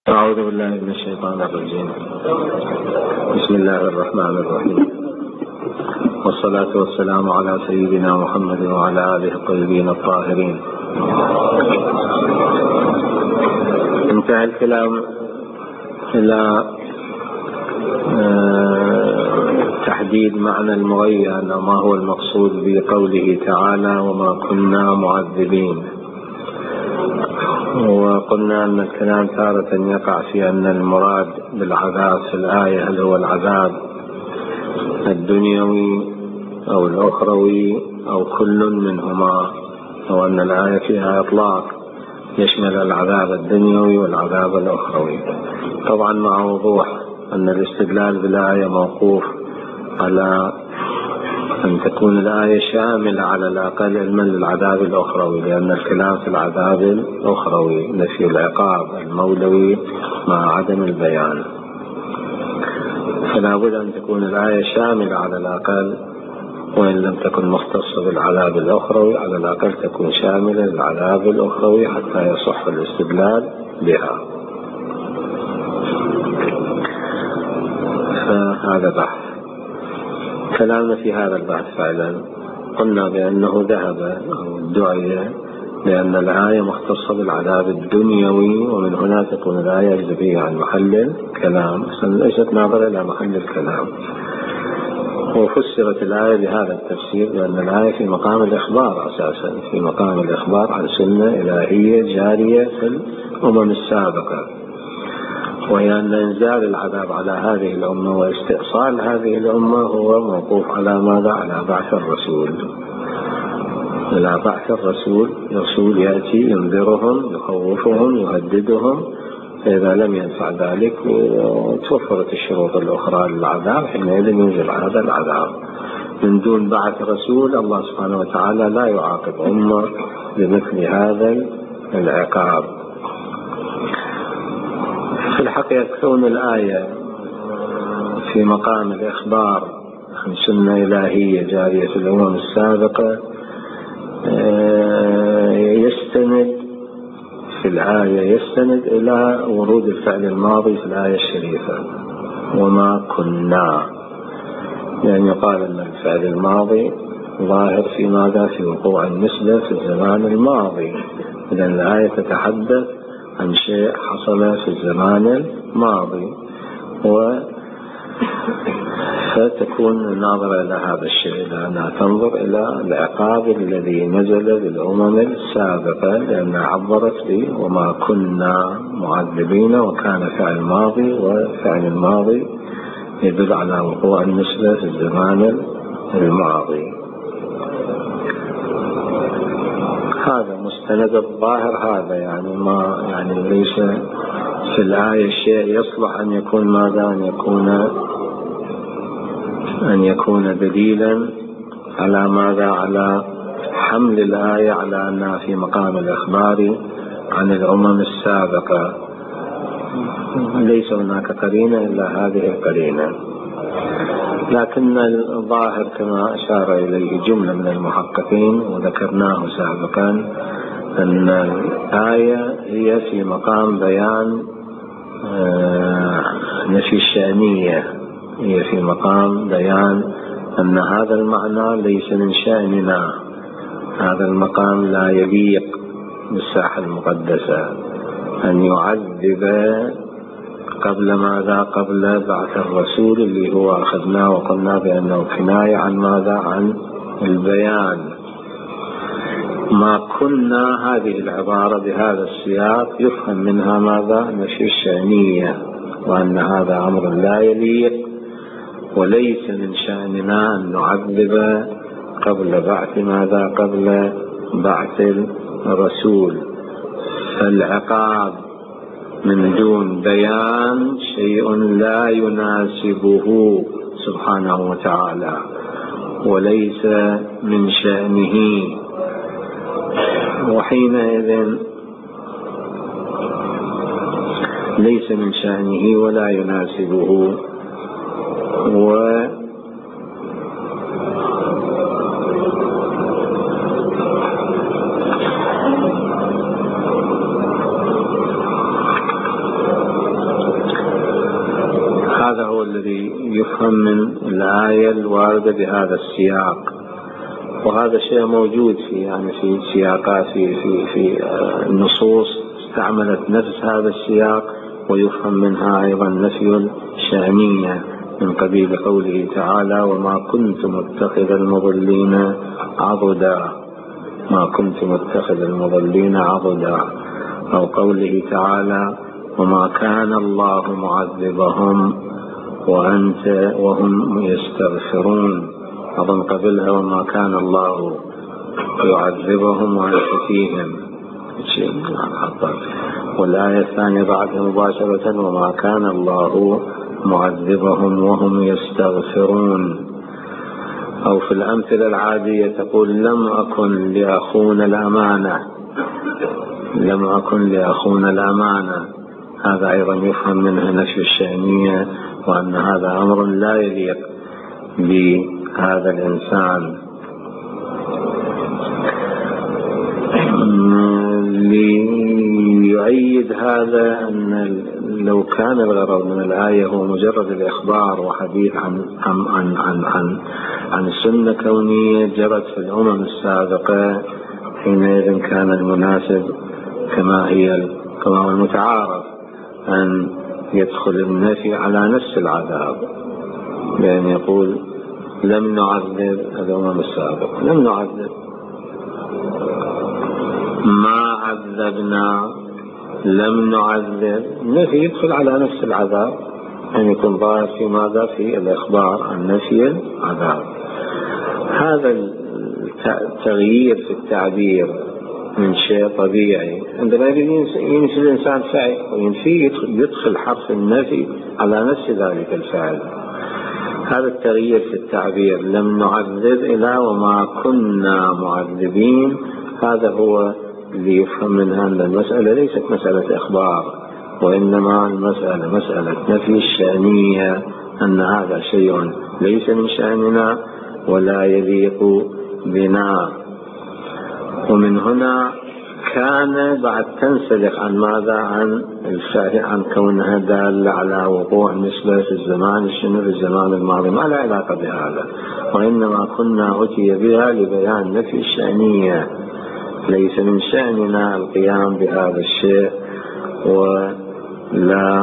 أعوذ بالله من الشيطان الرجيم. بسم الله الرحمن الرحيم، والصلاة والسلام على سيدنا محمد وعلى آله الطيبين الطاهرين. انتهى الكلام إلى تحديد معنى المغيّن وما هو المقصود بقوله تعالى وما كنا معذبين. وقلنا أن الكلام تارة يقع في أن المراد بالعذاب في الآية هل هو العذاب الدنيوي أو الأخروي أو كل منهما، أو أن الآية فيها إطلاق يشمل العذاب الدنيوي والعذاب الأخروي. طبعا مع وضوح أن الاستدلال بالآية موقوف على أن تكون الآية شاملة على الأقل علما للعذاب الأخروي، لأن الكلام في العذاب الأخروي نفي العقاب المولوي مع عدم البيان، فلا بد أن تكون الآية شاملة على الأقل، وإن لم تكن مختصة بالعذاب الأخروي على الأقل تكون شاملة للعذاب الأخروي حتى يصح الاستدلال بها. فهذا بحث. كلامنا في هذا البحث فعلا قلنا بأنه ذهب أو دعي لأن الآية مختصة بالعذاب الدنيوي، ومن هنا تكون الآية أجنبية عن محل الكلام، ليست ناظرة إلى محل الكلام. وفسرت الآية بهذا التفسير لأن الآية في مقام الإخبار أساسا، في مقام الإخبار عن سنة إلهية جارية في الأمم السابقة، وهي أن إنزال العذاب على هذه الأمة واستئصال هذه الأمة هو موقوف على ماذا؟ على بعث الرسول. على بعث الرسول، رسول يأتي ينذرهم يخوفهم يهددهم، فإذا لم ينفع ذلك توفرت الشروط الأخرى للعذاب، حينئذ ينزل هذا العذاب. من دون بعث رسول الله سبحانه وتعالى لا يعاقب أمة بمثل هذا العقاب. في الحقيقة كون الآية في مقام الإخبار عن سنة إلهية جارية في الأمم السابقة يستند في الآية إلى ورود الفعل الماضي في الآية الشريفة وما كنا، يعني يقال أن الفعل الماضي ظاهر في ماذا؟ في وقوع النسبة في الزمان الماضي، لأن الآية تتحدث عن شيء حصل في الزمان الماضي، فتكون ناظرة إلى هذا الشيء، لأنها تنظر إلى العقاب الذي نزل بالأمم السابقة، لأنها عبرت به وما كنا معذبين، وكان فعل ماضي، وفعل الماضي يدل على وقوع النسبة في الزمان الماضي. هذا مستند الظاهر، هذا يعني ما يعني ليس في الآية شيء يصلح أن يكون ماذا؟ أن يكون دليلا على ماذا؟ على حمل الآية على أنها في مقام الإخبار عن الأمم السابقة. ليس هناك قرينة إلا هذه القرينة، لكن الظاهر كما أشار إليه جملة من المحققين وذكرناه سابقا أن الآية هي في مقام بيان نفي الشأنية، هي في مقام بيان أن هذا المعنى ليس من شأننا، هذا المقام لا يليق بالساحة المقدسة أن يعذب قبل ماذا؟ قبل بعث الرسول، اللي هو أخذناه وقلنا بأنه كناية عن ماذا؟ عن البيان. ما كنا، هذه العبارة بهذا السياق يفهم منها ماذا؟ نفي الشأنية، وأن هذا أمر لا يليق، وليس من شأننا أن نعذب قبل بعث ماذا؟ قبل بعث الرسول. فالعقاب من دون بيان شيء لا يناسبه سبحانه وتعالى، وليس من شأنه، وحينئذ ليس من شأنه ولا يناسبه. الذي يفهم من الآية الواردة بهذا السياق، وهذا شيء موجود في سياقات في النصوص استعملت نفس هذا السياق، ويفهم منها أيضا نفي الشأنية من قبيل قوله تعالى: وما كنت متخذ المضلين عضدا، ما كنت متخذ المضلين عضدا، أو قوله تعالى: وما كان الله معذبهم وهم يستغفرون، أظن قبلها: وما كان الله يعذبهم وأنت فيهم، والآية الثانية بعدها مباشرة: وما كان الله معذبهم وهم يستغفرون. أو في الأمثلة العادية تقول: لم أكن لأخون الأمانة، لم أكن لأخون الأمانة، هذا أيضا يفهم منه نفي الشأنية، وأن هذا أمر لا يليق بهذا الإنسان. ليؤيد هذا أن لو كان الغرض من الآية هو مجرد الإخبار وحديث عن سنة كونية جرت في الأمم السابقة، حينئذ كان المناسب كما هو المتعارف أن يدخل النفي على نفس العذاب، بأن يقول: لم نعذب الأمم السابقة، لم نعذب، ما عذبنا، لم نعذب، النفي يدخل على نفس العذاب، أن يكون ظاهر في ماذا؟ في الإخبار عن نفي العذاب. هذا التغيير في التعبير من شيء طبيعي عندما ينفي الإنسان فعل وينفي يدخل حرف النفي على نفس ذلك الفعل. هذا التغيير في التعبير لم نعذب إلى وما كنا معذبين، هذا هو اللي يفهم منها أن المسألة ليست مسألة إخبار، وإنما المسألة مسألة نفي الشأنية، أن هذا شيء ليس من شأننا ولا يليق بنا. ومن هنا كان بعد تنسلخ عن ماذا؟ عن الفعل، عن كونها دالة على وقوع نسبة في الزمان الشنو في الزمان الماضي، ما لا علاقة بهذا، وإنما كنا أتي بها لبيان نفي الشأنية، ليس من شأننا القيام بهذا الشيء ولا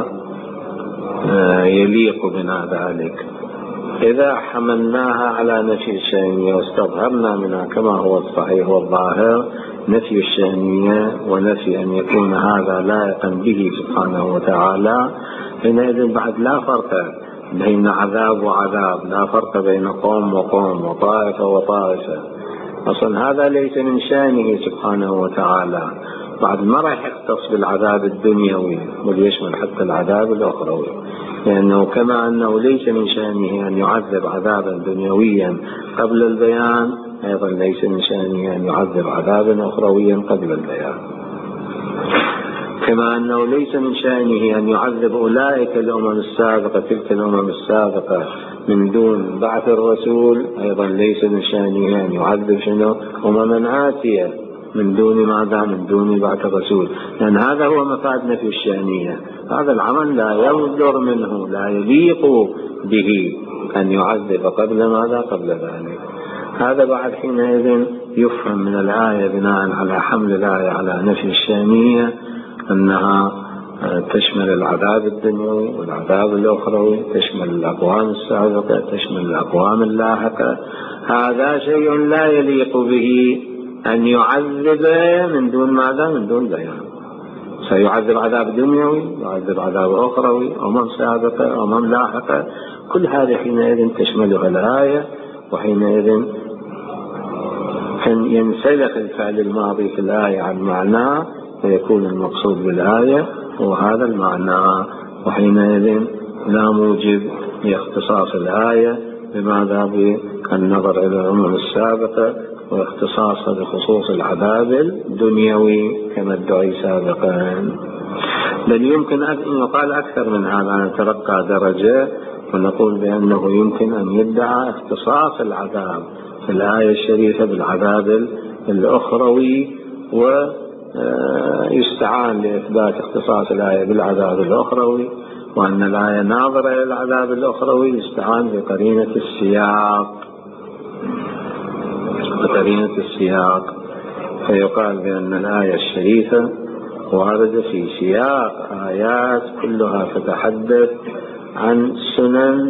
يليق بنا ذلك. إذا حملناها على نفي الشأنية واستظهرنا منها كما هو الصحيح والظاهر نفي الشأنية ونفي أن يكون هذا لائقا به سبحانه وتعالى، حينئذ بعد لا فرق بين عذاب وعذاب، لا فرق بين قوم وقوم وطائفة وطائفة، أصلا هذا ليس من شأنه سبحانه وتعالى. بعد ما راح يختص بالعذاب الدنيوي وليشمل حتى العذاب الأخروي، لأنه كما أنه ليس من شأنه أن يعذب عذابا دنيويا قبل البيان، أيضا ليس من شأنه أن يعذب عذابا أخرويا قبل البيان. كما أنه ليس من شأنه أن يعذب أولئك الأمم السابقة، تلك الأمم السابقة من دون بعث الرسول، أيضا ليس من شأنه أن يعذب أمما آتية من دون ماذا؟ من دون بعث الرسول، لأن هذا هو مفاد نفي الشأنية. هذا العمل لا يصدر منه، لا يليق به أن يعذب قبل ماذا؟ قبل ذلك. هذا بعد حينئذ يفهم من الآية بناء على حمل الآية على نفي الشأنية أنها تشمل العذاب الدنيوي والعذاب الأخروي، تشمل الأقوام السابقة، تشمل الأقوام اللاحقة. هذا شيء لا يليق به أن يعذب من دون ماذا؟ من دون بيان. سيعذب عذاب دنيوي، يعذب عذاب أخروي، أمم سابقة، أمم لاحقة، كل هذه حينئذ تشملها الآية، وحينئذ ينسلخ الفعل الماضي في الآية عن معناه ويكون المقصود بالآية هو هذا المعنى، وحينئذ لا موجب لاختصاص الآية بماذا؟ بالنظر إلى الأمم السابقة واختصاصها بخصوص العذاب الدنيوي كما ادعي سابقا. بل يمكن أن يقال أكثر من هذا، نترقى درجة ونقول بأنه يمكن أن يدعى اختصاص العذاب في الآية الشريفة بالعذاب الأخروي، ويستعان لإثبات اختصاص الآية بالعذاب الأخروي، وأن الآية ناظرة إلى العذاب الأخروي يستعان بقرينة السياق، فيقال بأن الآية الشريفة واردة في سياق آيات كلها تتحدث عن سنن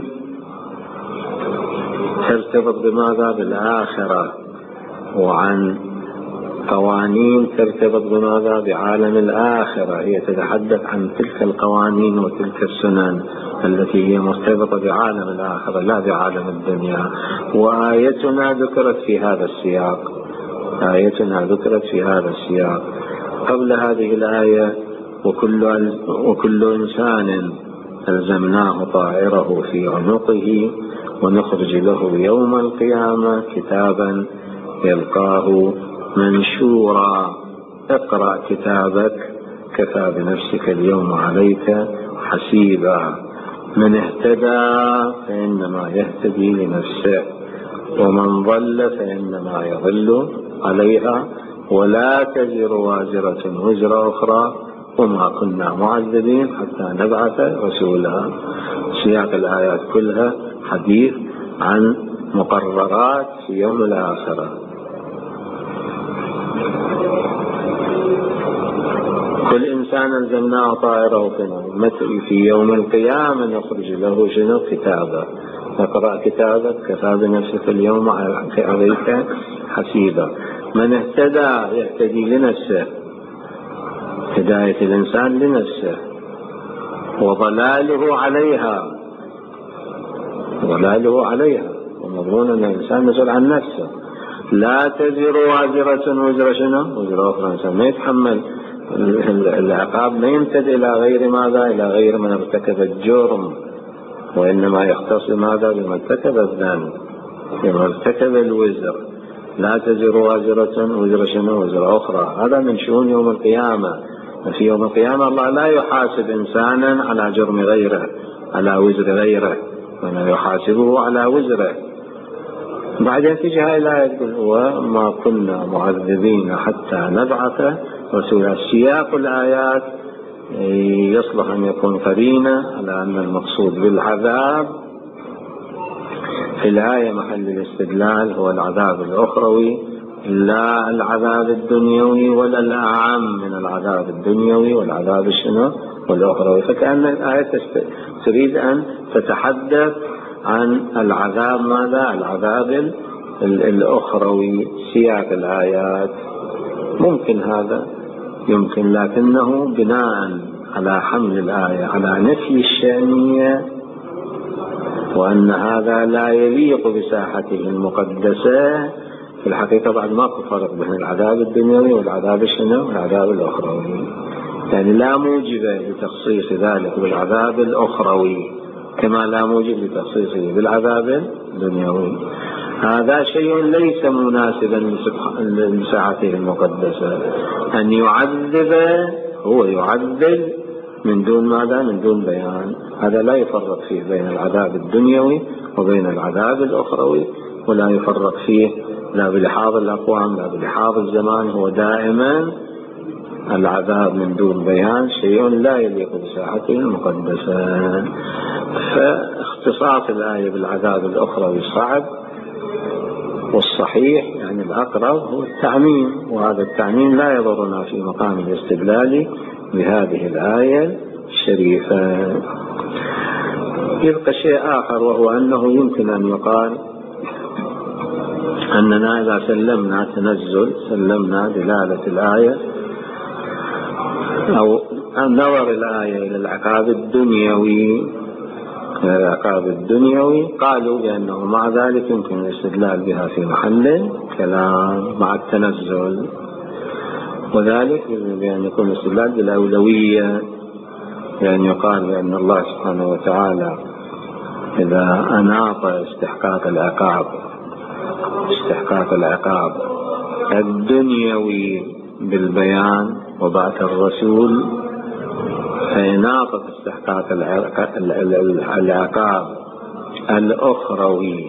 ترتبط بماذا؟ بالآخرة، وعن قوانين ترتبط بماذا؟ بعالم الآخرة. هي تتحدث عن تلك القوانين وتلك السنن التي هي مرتبطة بعالم الآخرة لا بعالم الدنيا. وآيتنا ذكرت في هذا السياق. قبل هذه الآية وكل إنسان ألزمناه طائره في عنقه ونخرج له يوم القيامة كتابا يلقاه منشورا اقرأ كتابك كفى بنفسك اليوم عليك حسيبا. من اهتدى فإنما يهتدي لنفسه ومن ضل فإنما يضل عليها ولا تزر وازرة وزر أخرى وما كنا معذبين حتى نبعث رسولا. سياق الآيات كلها حديث عن مقررات في يوم الآخرة. كل إنسان ألزمناه طائره في يوم القيامة نخرج له شنو؟ كتابا اقرأ كتابك كفى بنفسك اليوم عليك حسيبا. من اهتدى يهتدي لنفسه، هداية الإنسان لنفسه، وضلاله عليها ومضمون أن الإنسان مسؤول عن نفسه. لا تزر وازرة وزر شنو؟ وزر أخرى. الإنسان ما يتحمل العقاب، لا يمتد إلى غير ماذا؟ إلى غير من ارتكب الجرم، وإنما يختص ماذا؟ بمن ارتكب الذنب، بمن ارتكب الوزر. لا تزر وازرة وزر شنو؟ وزر أخرى. هذا من شؤون يوم القيامة. في يوم القيامة الله لا يحاسب إنسانا على جرم غيره، على وزر غيره، وإنما يحاسبه على وزره. بعدين تجي هاي الآية تقول وما كنا معذبين حتى نبعث رسولا. سياق الآيات يصلح أن يكون قرينة على أن المقصود بالعذاب في الآية محل الاستدلال هو العذاب الأخروي، لا العذاب الدنيوي، ولا الأعم من العذاب الدنيوي والعذاب الشنو والأخروي. فكأن الآية تريد أن تتحدث عن العذاب ماذا؟ العذاب الأخروي. سياق الآيات ممكن هذا يمكن، لكنه بناء على حمل الآية على نفي الشأنية، وأن هذا لا يليق بساحته المقدسة. في الحقيقة بعد ما فرق بين العذاب الدنيوي والعذاب الشنو والعذاب الأخروي، يعني لا موجب لتخصيص ذلك بالعذاب الأخروي كما لا موجب لتخصيصه بالعذاب الدنيوي. هذا شيء ليس مناسبا لساعته المقدسة. أن يعذب هو يعذب من دون ماذا؟ من دون بيان. هذا لا يفرق فيه بين العذاب الدنيوي وبين العذاب الأخروي، ولا يفرق فيه لا بلحاظ الأقوام لا بلحاظ الزمان. هو دائما العذاب من دون بيان شيء لا يليق بساحته المقدسة. فاختصاص الآية بالعذاب الأخروي صعب، والصحيح يعني الأقرب هو التعميم، وهذا التعميم لا يضرنا في مقام الاستدلال بهذه الآية الشريفة. يبقى شيء آخر، وهو أنه يمكن أن يقال أننا إذا سلمنا دلالة الآية أو نظر الآية إلى العقاب الدنيوي، قالوا بأنه مع ذلك يمكن الاستدلال بها في محل كلام مع التنزل، وذلك بأن يكون الاستدلال بالأولوية، لأن يقال بأن الله سبحانه وتعالى إذا أناط استحقاق العقاب الدنيوي بالبيان وبعث الرسول، فإناطة استحقاق العقاب الأخروي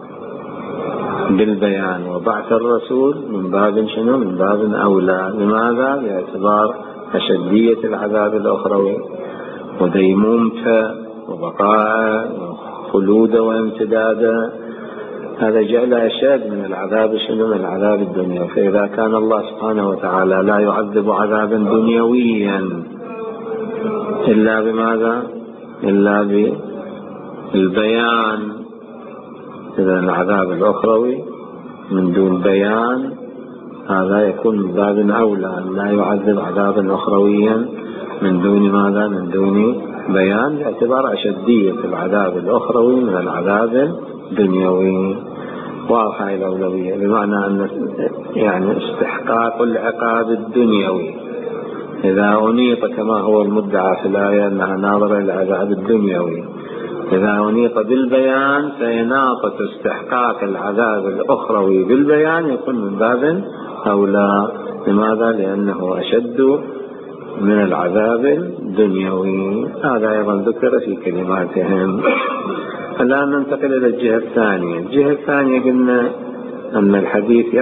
بالبيان وبعث الرسول من باب شنو؟ من باب أولى. لماذا؟ باعتبار أشدية العذاب الأخروي وديمومته وبقاءه وخلوده وامتداده، هذا جعل أشد من العذاب من العذاب الدنيا. فإذا كان الله سبحانه وتعالى لا يعذب عذابا دنيويا إلا بماذا؟ إلا بالبيان، إذا العذاب الأخروي من دون بيان هذا يكون من باب أولى أن لا يعذب عذابا أخرويا من دون ماذا؟ من دون بيان، باعتبار أشدية العذاب الأخروي من العذاب الدنيوي. واضحة الأولوية، بمعنى أن يعني استحقاق العقاب الدنيوي إذا أنيط كما هو المدعى في الآية أنها ناظرة إلى العذاب الدنيوي، إذا أنيط بالبيان فإناطة استحقاق العذاب الأخروي بالبيان يكون من باب أولى. لماذا؟ لأنه أشد من العذاب الدنيوي. هذا أيضا ذكر في كلماتهم. الآن ننتقل إلى الجهة الثانية. الجهة الثانية قلنا أن الحديث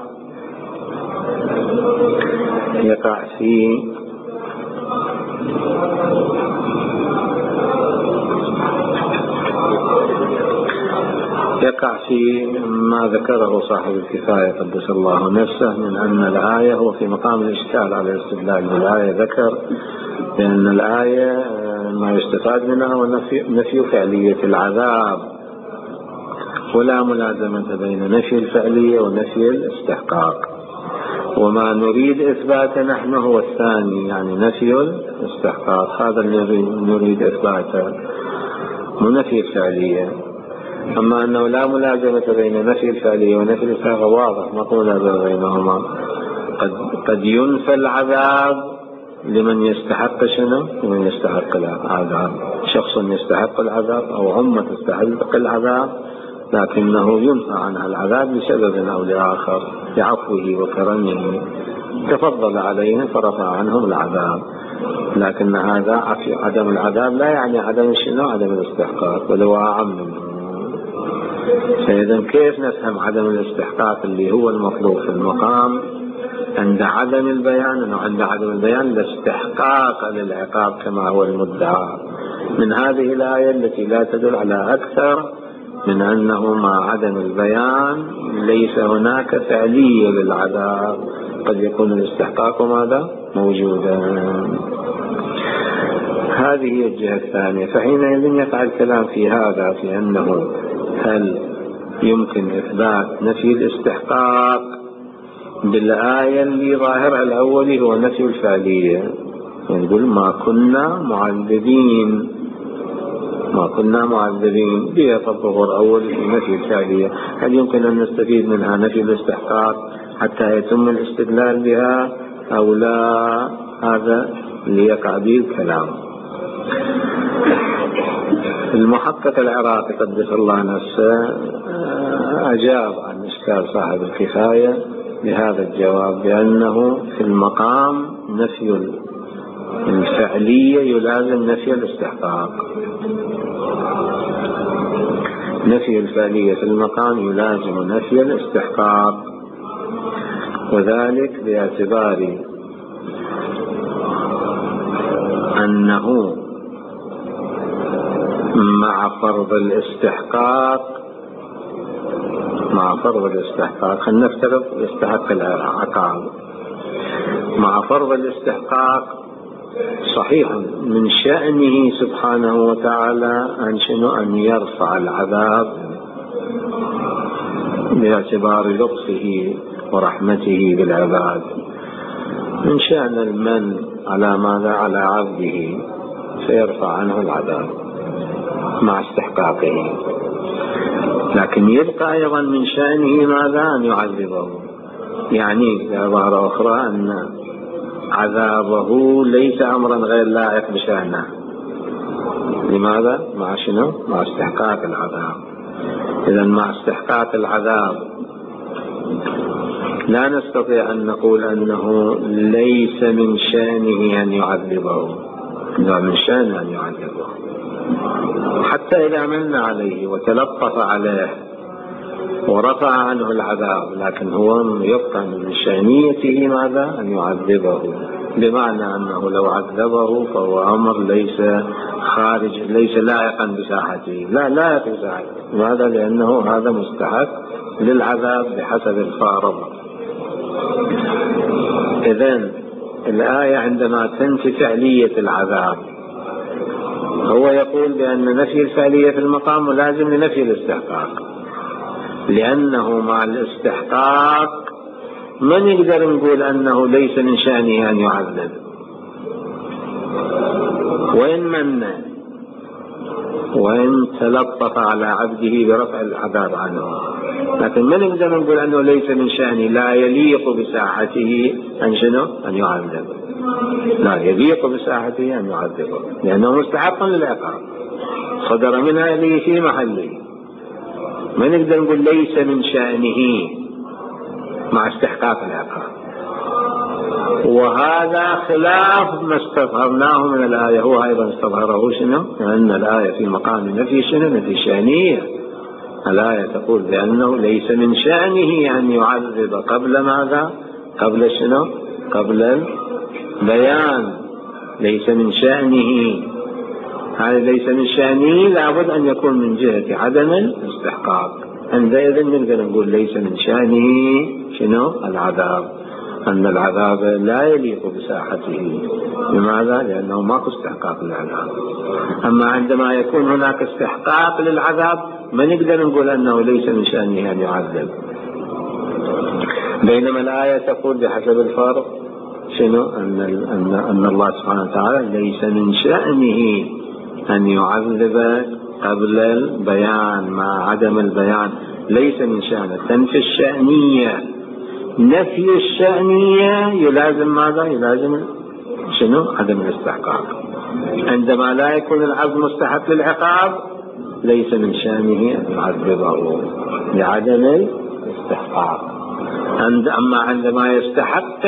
يقع في ما ذكره صاحب الكفاية قدس الله نفسه من أن الآية هو في مقام الإشكال على الاستدلال بالآية. ذكر بأن الآية ما يستفاد منها ونفي فعلية العذاب، ولا ملازمة بين نفي الفعلية ونفي الاستحقاق. وما نريد إثباته نحن هو الثاني، يعني نفي الاستحقاق، هذا الذي نريد إثباته ونفي الفعلية. أما أنه لا ملازمة بين نفي الفعلية ونفي الاستحقاق واضح، ما ملازمة بينهما. قد ينفى العذاب لمن يستحق شنو؟ لمن يستحق العذاب، شخص يستحق العذاب أو عمة تستحق العذاب، لكنه ينفى عنها العذاب لسبب أو لآخر، بعفوه وكرمه تفضل عليهم فرفع عنهم العذاب. لكن هذا عدم العذاب لا يعني عدم شنو؟ عدم الاستحقاق، ولو أعم منه. فإذا كيف نفهم عدم الاستحقاق اللي هو المطلوب في المقام عند عدم البيان؟ أنه عند عدم البيان الاستحقاق للعقاب كما هو المدعى من هذه الآية التي لا تدل على أكثر من أنه مع عدم البيان ليس هناك فعلية للعذاب، قد يكون الاستحقاق ماذا؟ موجودا. هذه هي الجهة الثانية. فحينئذ يقع الكلام في هذا، في أنه هل يمكن إثبات نفي الاستحقاق بالآية اللي ظاهرها الأول هو نفي الفعلية، يقول ما كنا معذبين بها الظهور أول في نفي الفعلية. هل يمكن أن نستفيد منها نفي الاستحقاق حتى يتم الاستدلال بها أو لا؟ هذا اللي يقع به الكلام. المحقق العراقي قدس الله نفسه أجاب عن إشكال صاحب الكفاية بهذا الجواب، بأنه في المقام نفي الفعلية يلازم نفي الاستحقاق. نفي الفعلية في المقام يلازم نفي الاستحقاق، وذلك باعتبار أنه مع فرض الاستحقاق خلينا نفترض يستحق العقاب. مع فرض الاستحقاق صحيح من شأنه سبحانه وتعالى أن يرفع العذاب باعتبار لطفه ورحمته بالعباد، من شأن المن على ماذا؟ على عبده، فيرفع عنه العذاب مع استحقاقه. لكن يبقى أيضا من شأنه ماذا؟ أن يعذبه، يعني بعبارة أخرى أن عذابه ليس أمرا غير لائق بشأنه. لماذا؟ مع شنو؟ مع استحقاق العذاب. إذا مع استحقاق العذاب لا نستطيع أن نقول أنه ليس من شأنه أن يعذبه، لا، من شأنه أن يعذبه حتى إذا من عليه وتلطف عليه ورفع عنه العذاب، لكن هو يبقى من شأنيته ماذا؟ أن يعذبه. بمعنى أنه لو عذبه فهو أمر ليس لائقا بساحته، لا لائق بساحته. لماذا؟ لأنه هذا مستحق للعذاب بحسب الفارض. إذن الآية عندما تنفي فعلية العذاب هو يقول بأن نفي الفعلية في المقام ملازم لنفي الاستحقاق، لأنه مع الاستحقاق من يقدر نقول أنه ليس من شأنه أن يعذب، وإن تلطف على عبده برفع العذاب عنه، لكن من يقدر نقول أنه ليس من شأنه، لا يليق بساحته أن يعذب، لا يليق بساحته أن يعذبه لأنه مستحق للعقاب صدر منها إليه في محله. من يقدر نقول ليس من شأنه مع استحقاق العقاب، وهذا خلاف ما استظهرناه من الآية. هو أيضا استظهره شنو؟ أن الآية في مقام نفي شنو؟ نفي شأنية. الآية تقول بأنه ليس من شأنه أن يعذب قبل ماذا؟ قبل شنو؟ قبل البيان. ليس من شأنه، هذا ليس من شأنه لابد أن يكون من جهة عدم الاستحقاق. عندئذ نقدر نقول ليس من شأنه شنو؟ العذاب، أن العذاب لا يليق بساحته. لماذا؟ لأنه ماكو استحقاق للعذاب. أما عندما يكون هناك استحقاق للعذاب ما نقدر نقول أنه ليس من شأنه أن يعذب. بينما الآية تقول بحسب الفرق شنو؟ أن الله سبحانه وتعالى ليس من شأنه أن يعذب قبل البيان مع عدم البيان. ليس من شأنه تنفي الشأنية. نفي الشأنية يلازم ماذا؟ يلازم شنو؟ عدم الاستحقاق. عندما لا يكون العبد مستحق للعقاب ليس من شأنه أن يعذبه لعدم الاستحقاق. أما عندما يستحق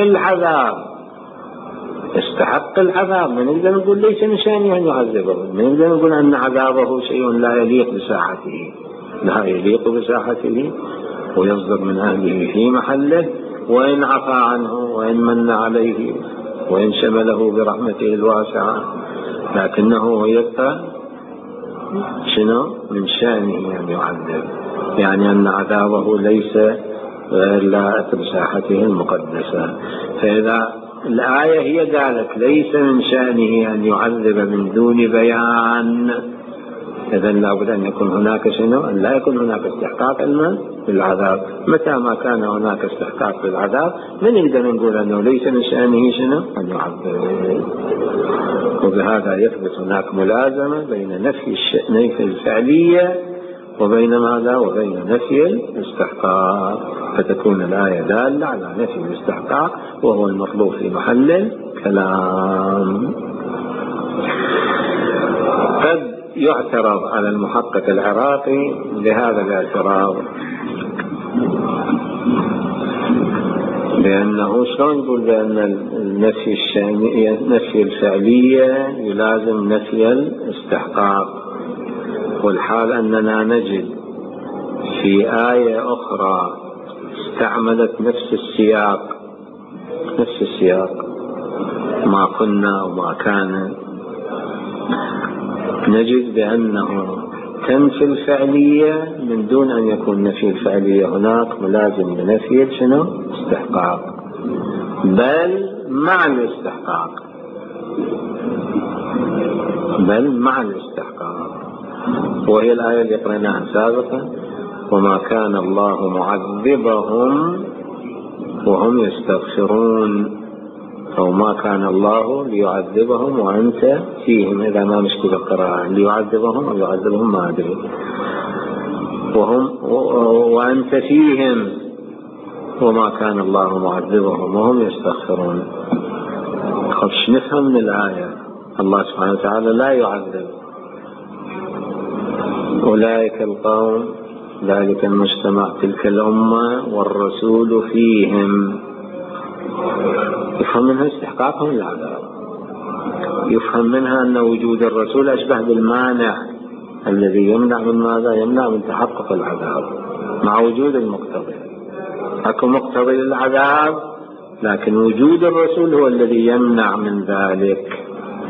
العذاب من نقدر نقول ليس من شأنه أن يعذبه، من نقدر نقول أن عذابه شيء لا يليق بساحته، لا يليق بساحته ويصدر من أهله في محله، وإن عفى عنه وإن من عليه وإن شمله برحمته الواسعة، لكنه يبقى شنو؟ من شأنه أن يعذب، يعني أن عذابه ليس لائق بساحته المقدسة. فإذا الآية هي قالت ليس من شأنه أن يعذب من دون بيان، إذن لابد أن يكون هناك شنو؟ أن لا يكون هناك استحقاق للعذاب. متى ما كان هناك استحقاق للعذاب من يقدر نقول أنه ليس من شأنه شنو؟ أن يعذب. وبهذا يثبت هناك ملازمة بين نفي الفعلية وبين ماذا؟ وبين نفي الاستحقاق، فتكون الآية دالة على نفي الاستحقاق وهو المطلوب في محل الكلام. قد يعترض على المحقق العراقي بهذا الاعتراض، لأنه شلون يقول بأن نفي الفعلية يلازم نفي الاستحقاق، والحال أننا نجد في آية أخرى استعملت نفس السياق ما كنا وما كان، نجد بأنه تنفي الفعلية من دون أن يكون نفي الفعلية هناك ملازم لنفي شنو؟ استحقاق، بل مع الاستحقاق، وهي الآية اللي قرأناها سابقا: وما كان الله معذبهم وهم يستغفرون، أو ما كان الله ليعذبهم وأنت فيهم، إذا ما مشكلة القراءة ليعذبهم أو يعذبهم ما أدري، وأنت فيهم، وما كان الله معذبهم وهم يستغفرون. خبش نفهم من الآية الله سبحانه وتعالى لا يعذب أولئك القوم ذلك المجتمع تلك الأمة والرسول فيهم، يفهم منها استحقاقهم للعذاب، يفهم منها أن وجود الرسول أشبه بالمانع الذي يمنع من ماذا؟ يمنع من تحقق العذاب مع وجود المقتضي. أكو مقتضي للعذاب لكن وجود الرسول هو الذي يمنع من ذلك.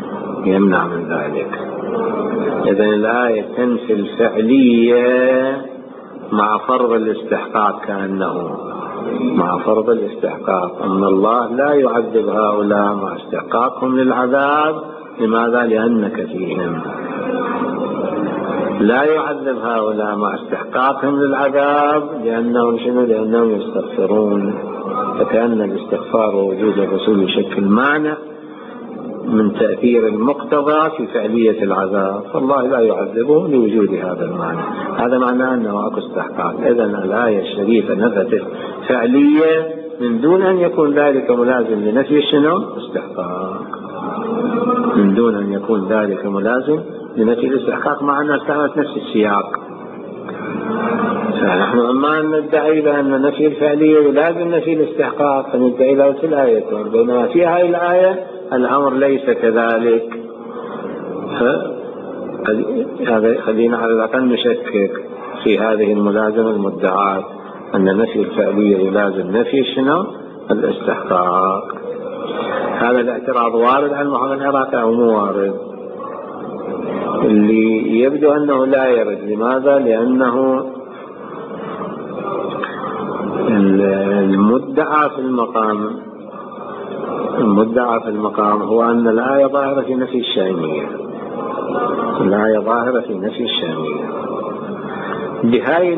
إذن الآية تنفي الفعلية مع فرض الاستحقاق، كأنه مع فرض الاستحقاق أن الله لا يعذب هؤلاء مع استحقاقهم للعذاب. لماذا؟ لأنك فيهم. لا يعذب هؤلاء مع استحقاقهم للعذاب لأنهم شنو؟ لأنهم يستغفرون. فكأن الاستغفار ووجود الرسول يشكل معنى من تأثير المقتضى في فعلية العذاب، فالله لا يعذبهم لوجود هذا المعنى. هذا معناه أنه أكو استحقاق. إذن الآية الشريفة نفت فعلية من دون أن يكون ذلك ملازم لنفي شنو؟ استحقاق. من دون أن يكون ذلك ملازم لنفي الاستحقاق، مع أنها كانت نفس السياق. فنحن أما أن ندعي بأن نفي الفعلية يلازم نفي الاستحقاق فندعي له في الآية، بينما في هذه الآية الأمر ليس كذلك. خلينا على الأقل نشكك في هذه الملازمة المدعاة أن نفي الفعلية يلازم نفي شنو؟ الاستحقاق. هذا الاعتراض وارد عن محمد العراقي أو مو وارد؟ اللي يبدو أنه لا يرد. لماذا؟ لأنه المدعى في المقام هو أن الآية ظاهرة في نفي الشأنية. الآية ظاهرة في نفي الشأنية. بهاي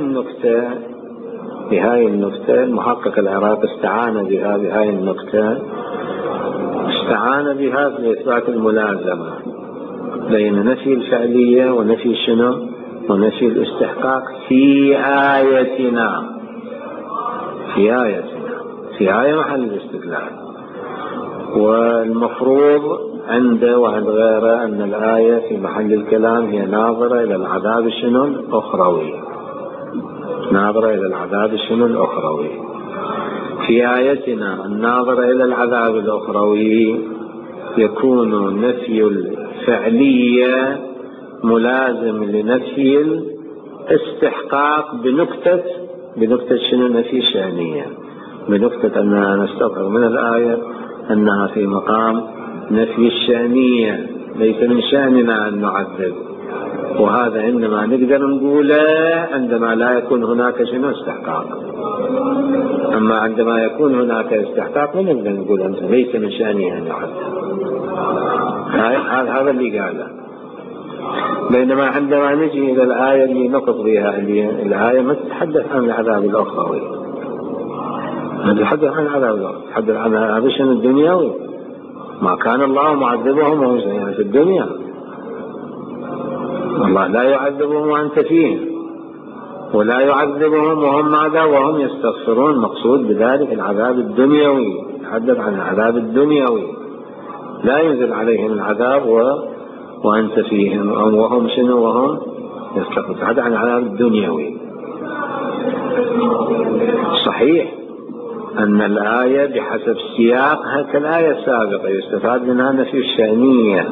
النكتة المحقق العراقي استعان بها. بهاي النكتة استعان بها في إثبات الملازمة بين نفي الفعلية ونفي شنو؟ ونفي الاستحقاق في آيتنا. في آية محل الاستدلال. والمفروض عنده وعند غيره أن الآية في محل الكلام هي ناظرة إلى العذاب شنو؟ الأخروي. ناظرة إلى العذاب شنو؟ الأخروي. في آيتنا الناظرة إلى العذاب الأخروي يكون نفي الفعلية ملازم لنفي الاستحقاق بنكتة شنو؟ نفي الشأنية. بنكتة أننا نستظهر من الآية أنها في مقام نفي الشأنية، ليس من شأننا أن نعذب. وهذا عندما نقدر نقوله عندما لا يكون هناك شنو؟ استحقاق. أما عندما يكون هناك استحقاق نقدر نقول أنت ليس من شأنه أن يعذب. هذا اللي قاله. بينما عندما نجي إلى الآية اللي نقض بها، الآية ما تتحدث عن العذاب الأخروي، ما تتحدث عن العذاب الأخروي، تتحدث عن العذاب الدنيوي. ما كان الله معذبهم وهم في الدنيا. الله لا يعذبهم وأنت فيهم، ولا يعذبهم وهم ماذا؟ وهم يستغفرون. مقصود بذلك العذاب الدنيوي، يتحدث عن العذاب الدنيوي. لا ينزل عليهم العذاب وأنت فيهم، وهم شنو؟ وهم يستغفرون. يتحدث عن العذاب الدنيوي. صحيح أن الآية بحسب سياقها كالآية السابقة يستفاد منها نفي الشأنية،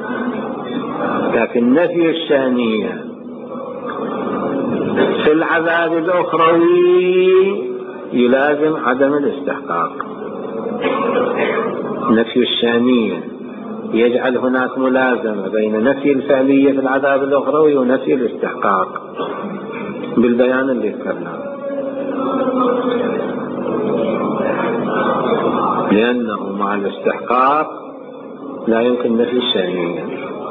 لكن نفي الشأنية في العذاب الأخروي يلازم عدم الاستحقاق. نفي الشأنية يجعل هناك ملازمة بين نفي الفعلية في العذاب الأخروي ونفي الاستحقاق بالبيان اللي ذكرناه. لأنه مع الاستحقاق لا يمكن نفي الشأنية،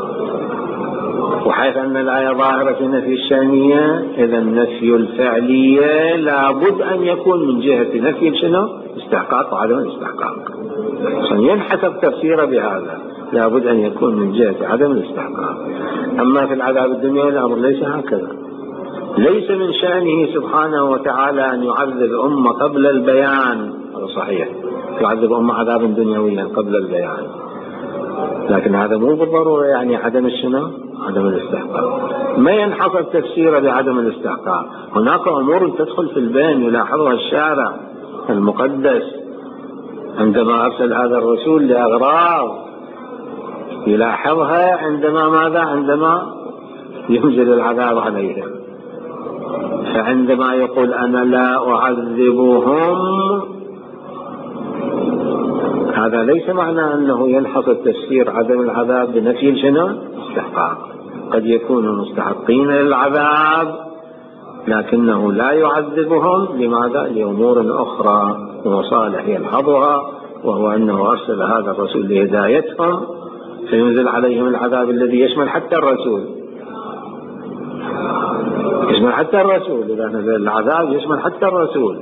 وحيث أن الآية ظاهرة في نفي الشأنية إذا نفي الفعلية لابد أن يكون من جهة نفي شنو؟ استحقاق وعدم الاستحقاق. ينحسب تفسيره بهذا، لابد أن يكون من جهة عدم الاستحقاق. أما في العذاب الدنيوي الأمر ليس هكذا. ليس من شأنه سبحانه وتعالى أن يعذب أمة قبل البيان. هذا صحيح، يعذب أمة عذابا دنيويا قبل البيان، لكن هذا مو بالضرورة يعني عدم الشنو؟ عدم الاستحقاق. ما ينحصر تفسيره بعدم الاستحقاق. هناك أمور تدخل في البين يلاحظها الشارع المقدس عندما أرسل هذا الرسول لأغراض، يلاحظها عندما ماذا؟ عندما ينزل العذاب عليهم. فعندما يقول أنا لا أعذبهم هذا ليس معنى أنه ينحصر تفسير عدم العذاب بنفي شنو؟ استحقاق. قد يكونوا مستحقين للعذاب لكنه لا يعذبهم. لماذا؟ لأمور أخرى ومصالح يلحظها، وهو أنه أرسل هذا الرسول لهدايتهم فينزل عليهم العذاب الذي يشمل حتى الرسول، يشمل حتى الرسول. إذا نزل العذاب يشمل حتى الرسول.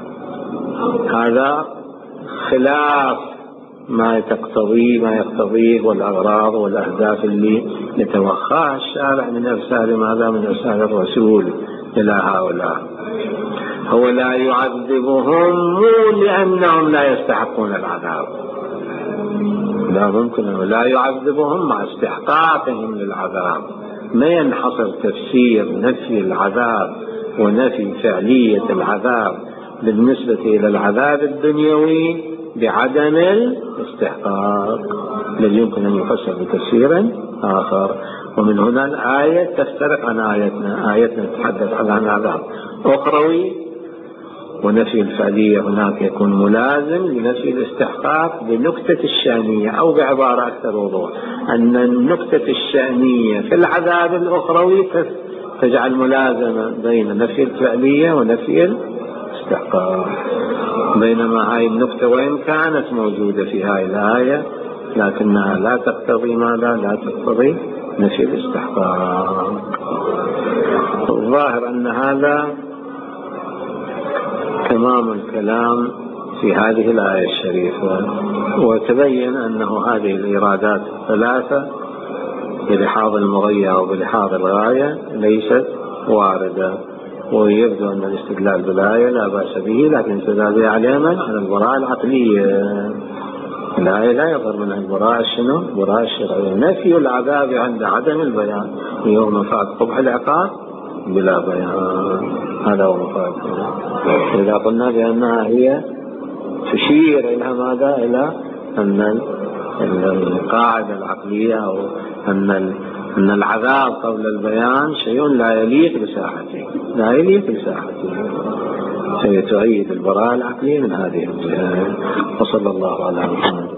هذا خلاف ما يقتضيه والأغراض والأهداف اللي يتوخاها الشارع من إرسال ماذا؟ من إرسال الرسول إلى هؤلاء. هو لا يعذبهم مو لأنهم لا يستحقون العذاب، لا، ممكن أنه لا يعذبهم مع استحقاقهم للعذاب. ما ينحصر تفسير نفي العذاب ونفي فعلية العذاب بالنسبة إلى العذاب الدنيوي بعدم الاستحقاق، بل يمكن أن يفسر بتفسير آخر. ومن هنا الآية تفترق عن آيتنا تتحدث عن عذاب أخروي، ونفي الفعلية هناك يكون ملازم لنفي الاستحقاق بنكتة الشأنية، أو بعبارة أكثر وضوح أن النكتة الشأنية في العذاب الأخروي تجعل ملازمة بين نفي الفعلية ونفي الاستحقاق، بينما هاي النكتة وإن كانت موجودة في هاي الآية لكنها لا تقتضي ماذا؟ لا تقتضي نفي الاستحقاق. الظاهر أن هذا تمام الكلام في هذه الآية الشريفة، وتبين أنه هذه الإرادات الثلاثة بلحاظ المغية أو بلحاظ الغاية ليست واردة، ويبدو أن الاستدلال بالآية لا بأس به، لكن الاستدلال بها علينا على البراءة العقلية. الآية لا يظهر منها البراءة شنو؟ البراءة الشرعية. نفي العذاب عند عدم البيان يوم مفاد قبح العقاب بلا بيان، هذا هو مفاد. إذا قلنا بأنها هي تشير إلى ماذا؟ إلى أن القاعدة العقلية أو أن العذاب قبل البيان شيء لا يليق بساحته، لا يليق بساحته، فهي تؤيد البراءة العقلية من هذه الجهة. وصلى الله على محمد.